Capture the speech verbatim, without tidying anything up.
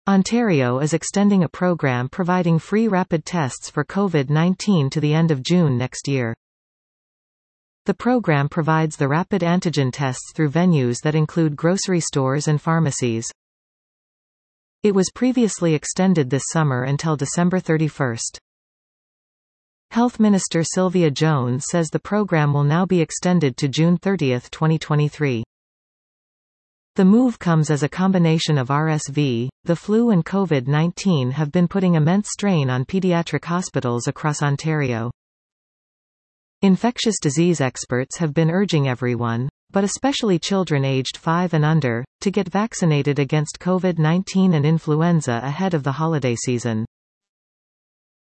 Ontario is extending a program providing free rapid tests for COVID nineteen to the end of June next year. The program provides the rapid antigen tests through venues that include grocery stores and pharmacies. It was previously extended this summer until December thirty-first. Health Minister Sylvia Jones says the program will now be extended to June thirtieth, twenty twenty-three. The move comes as a combination of R S V, the flu and COVID nineteen have been putting immense strain on pediatric hospitals across Ontario. Infectious disease experts have been urging everyone, but especially children aged five and under, to get vaccinated against COVID nineteen and influenza ahead of the holiday season.